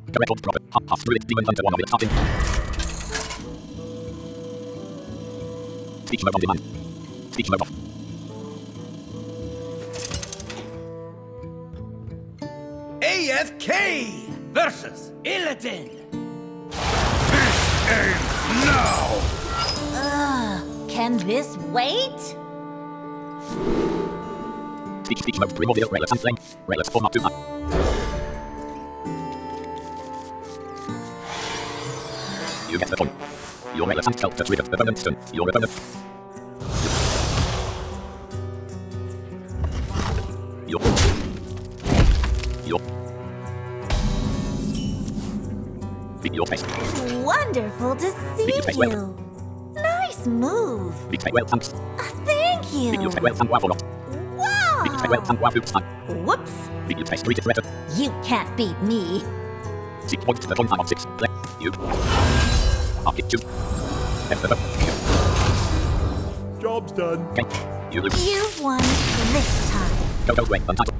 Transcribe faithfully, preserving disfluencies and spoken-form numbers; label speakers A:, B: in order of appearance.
A: Record prophet. Half druid demon hunter one of it starting. Speech mode on demand. Speech mode off.
B: A F K versus Illidan.
C: This ends now!
D: Ugh, can this wait?
A: Speech speech mode. Remove the relics and flame. Relics format two. You get the point. Your relics and stealth to trigger opponent stun. Your opponent. Your. Your. Beat your face.
D: Wonderful to see
A: Beat your face
D: you.
A: well.
D: Nice move.
A: Beat face well thanks.
D: Uh, thank
A: Beat your
D: you.
A: face well and wow for not. Beat your face well
D: Wow.
A: and wow oops time.
D: Whoops.
A: Beat your face three threat.
D: You can't beat me.
A: Six points the point time on six. Play. You. I'll get you. F the
C: Job's done.
A: Okay. You lose.
D: You've won this time.
A: Go go away. Untitled.